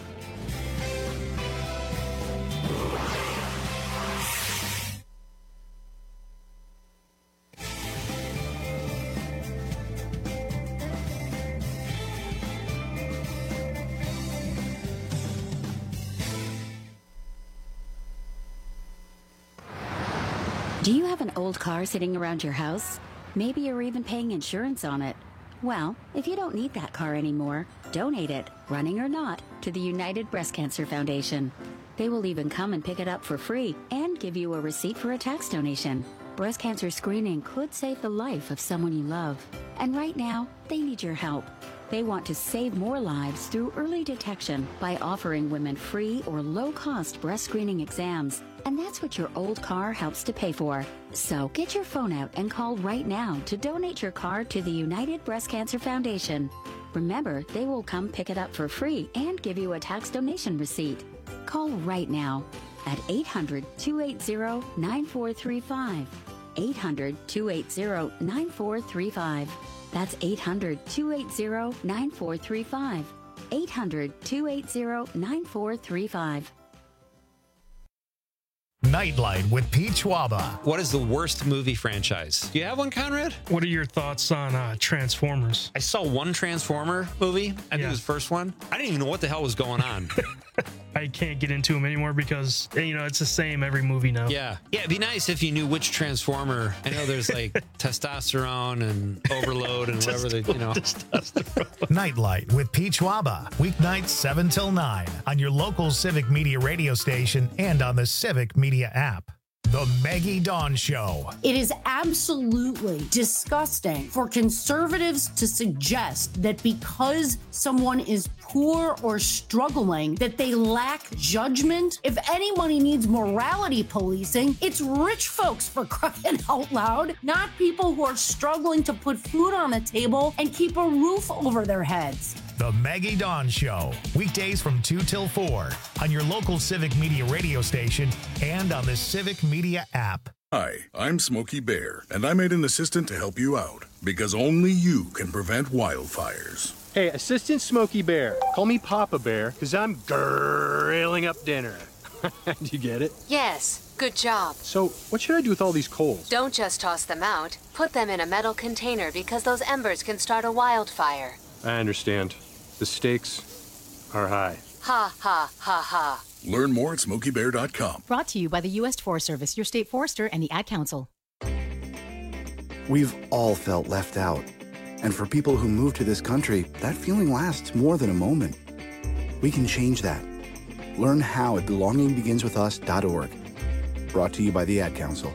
Do you have an old car sitting around your house? Maybe you're even paying insurance on it. Well, if you don't need that car anymore, donate it, running or not, to the United Breast Cancer Foundation. They will even come and pick it up for free and give you a receipt for a tax donation. Breast cancer screening could save the life of someone you love. And right now, they need your help. They want to save more lives through early detection by offering women free or low-cost breast screening exams. And that's what your old car helps to pay for. So get your phone out and call right now to donate your car to the United Breast Cancer Foundation. Remember, they will come pick it up for free and give you a tax donation receipt. Call right now at 800-280-9435. 800-280-9435. That's 800-280-9435. 800-280-9435. Nightlight with Pete Schwaba. What is the worst movie franchise? Do you have one, Conrad? What are your thoughts on Transformers? I saw one Transformer movie. I think it was the first one. I didn't even know what the hell was going on. I can't get into them anymore because, it's the same every movie now. Yeah. Yeah, it'd be nice if you knew which Transformer. I know there's like testosterone and overload and whatever they, Nightlight with Pete Schwaba. Weeknights 7 till 9 on your local Civic Media radio station and on the Civic Media app. The Maggie Dawn Show. It is absolutely disgusting for conservatives to suggest that because someone is poor or struggling, that they lack judgment. If anybody needs morality policing, it's rich folks, for crying out loud, not people who are struggling to put food on the table and keep a roof over their heads. The Maggie Dawn Show. Weekdays from 2 till 4 on your local Civic Media radio station and on the Civic Media app. Hi, I'm Smokey Bear, and I made an assistant to help you out because only you can prevent wildfires. Hey, Assistant Smokey Bear. Call me Papa Bear because I'm grilling up dinner. Do you get it? Yes, good job. So, what should I do with all these coals? Don't just toss them out. Put them in a metal container because those embers can start a wildfire. I understand. The stakes are high. Ha, ha, ha, ha. Learn more at SmokeyBear.com. Brought to you by the U.S. Forest Service, your state forester, and the Ad Council. We've all felt left out. And for people who move to this country, that feeling lasts more than a moment. We can change that. Learn how at belongingbeginswithus.org. Brought to you by the Ad Council.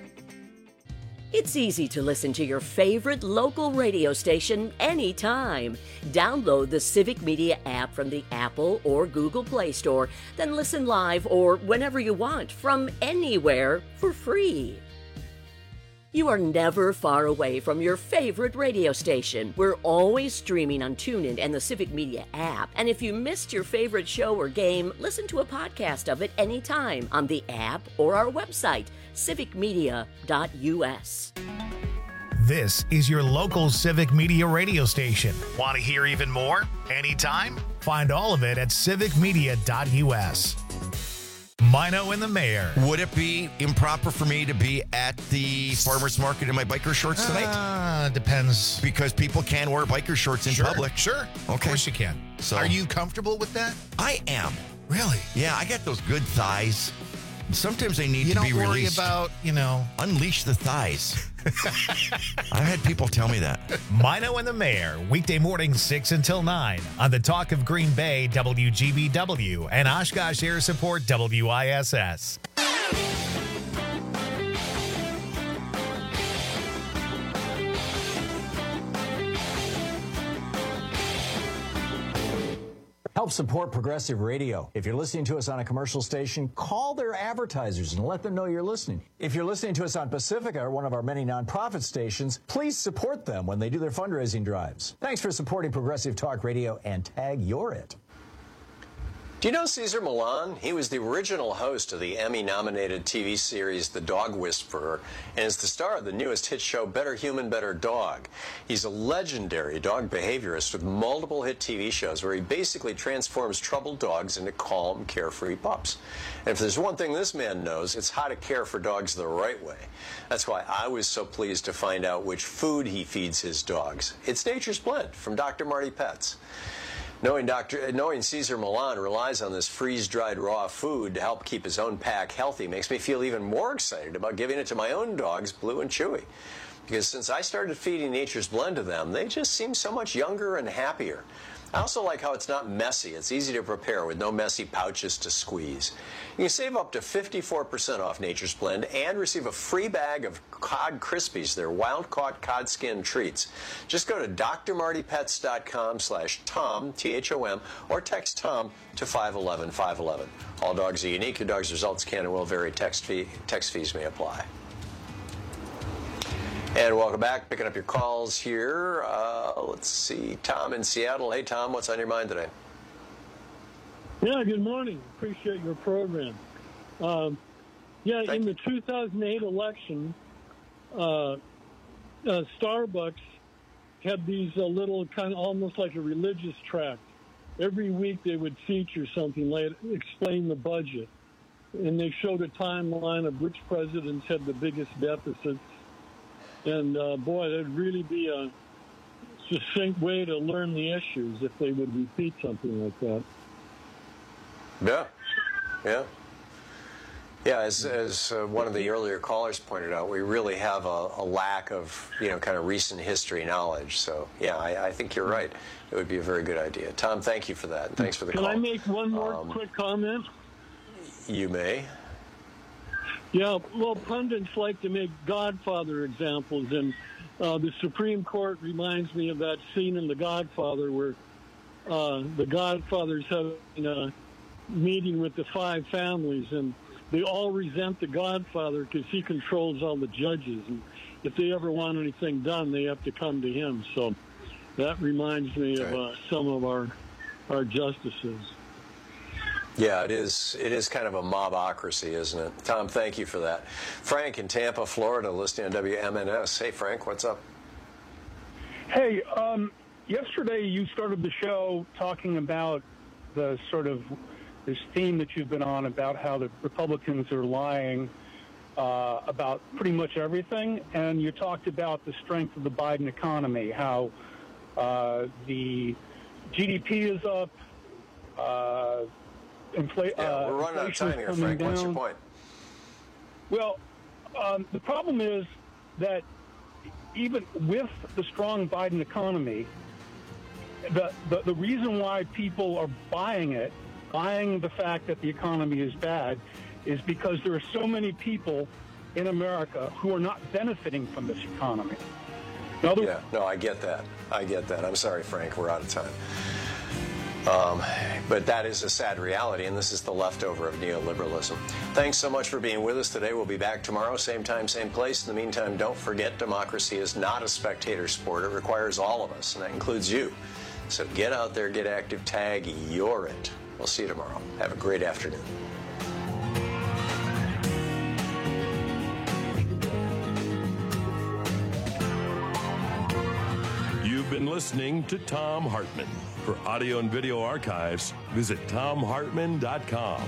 It's easy to listen to your favorite local radio station anytime. Download the Civic Media app from the Apple or Google Play Store, then listen live or whenever you want from anywhere for free. You are never far away from your favorite radio station. We're always streaming on TuneIn and the Civic Media app. And if you missed your favorite show or game, listen to a podcast of it anytime on the app or our website, civicmedia.us. This is your local Civic Media radio station. Want to hear even more? Anytime? Find all of it at civicmedia.us. Mino and the Mayor. Would it be improper for me to be at the farmer's market in my biker shorts tonight? Depends. Because people can wear biker shorts in public. Sure. Okay. Of course you can. So, are you comfortable with that? I am. Really? Yeah, I got those good thighs. Sometimes they need to be released. You don't worry about, unleash the thighs. I've had people tell me that. Mino and the Mayor, weekday mornings 6 until 9 on the Talk of Green Bay, WGBW, and Oshkosh Air Support, WISS. Help support Progressive Radio. If you're listening to us on a commercial station, call their advertisers and let them know you're listening. If you're listening to us on Pacifica, one of our many nonprofit stations, please support them when they do their fundraising drives. Thanks for supporting Progressive Talk Radio and tag You're It. Do you know Cesar Millan? He was the original host of the Emmy-nominated TV series The Dog Whisperer and is the star of the newest hit show Better Human, Better Dog. He's a legendary dog behaviorist with multiple hit TV shows where he basically transforms troubled dogs into calm, carefree pups. And if there's one thing this man knows, it's how to care for dogs the right way. That's why I was so pleased to find out which food he feeds his dogs. It's Nature's Blend from Dr. Marty Pets. Knowing Cesar Millan relies on this freeze-dried raw food to help keep his own pack healthy makes me feel even more excited about giving it to my own dogs, Blue and Chewy. Because since I started feeding Nature's Blend to them, they just seem so much younger and happier. I also like how it's not messy. It's easy to prepare with no messy pouches to squeeze. You can save up to 54% off Nature's Blend and receive a free bag of Cod Krispies, their wild-caught cod skin treats. Just go to drmartypets.com/Tom, T-H-O-M, or text Tom to 511-511. All dogs are unique. Your dog's results can and will vary. Text fees may apply. And welcome back. Picking up your calls here. Let's see. Tom in Seattle. Hey, Tom, what's on your mind today? Yeah, good morning. Appreciate your program. In the 2008 election, Starbucks had these little kind of almost like a religious tract. Every week they would feature something, like explain the budget. And they showed a timeline of which presidents had the biggest deficits. And, boy, that'd really be a succinct way to learn the issues if they would repeat something like that. Yeah, as one of the earlier callers pointed out, we really have a lack of, kind of recent history knowledge. So, yeah, I think you're right. It would be a very good idea. Tom, thank you for that. Thanks for the call. Can I make one more quick comment? You may. Yeah, well, pundits like to make Godfather examples, and the Supreme Court reminds me of that scene in The Godfather where the Godfather's having a meeting with the 5 families, and they all resent the Godfather because he controls all the judges, and if they ever want anything done, they have to come to him. So that reminds me of some of our justices. Yeah, it is kind of a mobocracy, isn't it? Tom, thank you for that. Frank in Tampa, Florida, listening on WMNS. Hey, Frank, what's up? Hey, yesterday you started the show talking about the sort of this theme that you've been on about how the Republicans are lying about pretty much everything, and you talked about the strength of the Biden economy, how the GDP is up, we're running out of time here, Frank. What's your point? Well, the problem is that even with the strong Biden economy, the reason why people are buying the fact that the economy is bad, is because there are so many people in America who are not benefiting from this economy. I get that. I'm sorry, Frank. We're out of time. But that is a sad reality, and this is the leftover of neoliberalism. Thanks so much for being with us today. We'll be back tomorrow, same time, same place. In the meantime, don't forget, democracy is not a spectator sport. It requires all of us, and that includes you. So get out there, get active, tag You're It. We'll see you tomorrow. Have a great afternoon. You've been listening to Thom Hartmann. For audio and video archives, visit ThomHartmann.com.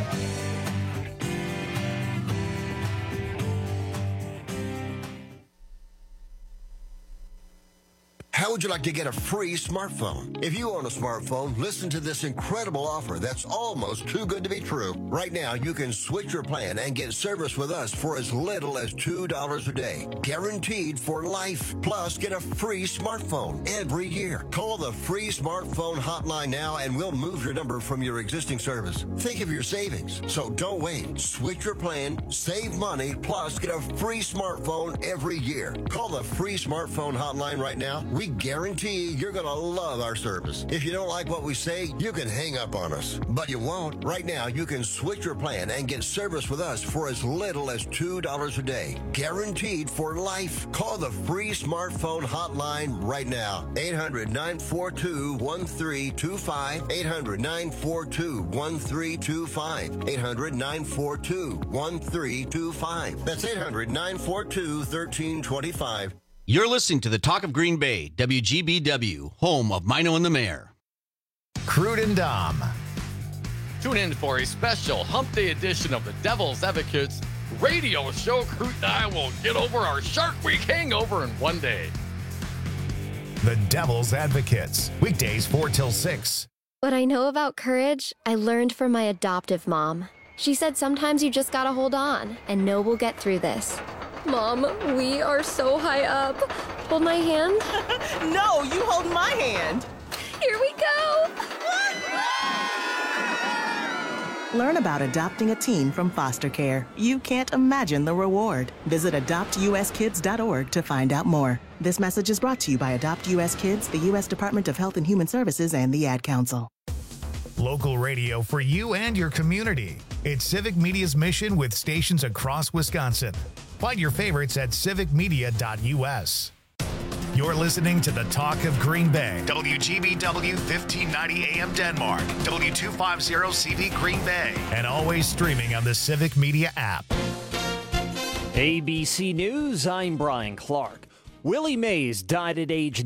How would you like to get a free smartphone? If you own a smartphone, listen to this incredible offer that's almost too good to be true. Right now, you can switch your plan and get service with us for as little as $2 a day. Guaranteed for life. Plus, get a free smartphone every year. Call the free smartphone hotline now and we'll move your number from your existing service. Think of your savings. So don't wait. Switch your plan, save money, plus get a free smartphone every year. Call the free smartphone hotline right now. We We guarantee you're going to love our service. If you don't like what we say, you can hang up on us. But you won't. Right now, you can switch your plan and get service with us for as little as $2 a day. Guaranteed for life. Call the free smartphone hotline right now. 800-942-1325. 800-942-1325. 800-942-1325. That's 800-942-1325. You're listening to the Talk of Green Bay, WGBW, home of Mino and the Mayor. Crude and Dom. Tune in for a special Hump Day edition of the Devil's Advocates radio show. Crude and I will get over our Shark Week hangover in one day. The Devil's Advocates, weekdays 4 till 6. What I know about courage, I learned from my adoptive mom. She said sometimes you just gotta hold on and know we'll get through this. Mom, we are so high up. Hold my hand. No, you hold my hand. Here we go. Learn about adopting a teen from foster care. You can't imagine the reward. Visit adoptuskids.org to find out more. This message is brought to you by Adopt US Kids, the U.S. Department of Health and Human Services, and the Ad Council. Local radio for you and your community. It's Civic Media's mission with stations across Wisconsin. Find your favorites at civicmedia.us. You're listening to the Talk of Green Bay. WGBW 1590 AM Denmark. W250CV Green Bay. And always streaming on the Civic Media app. ABC News, I'm Brian Clark. Willie Mays died at age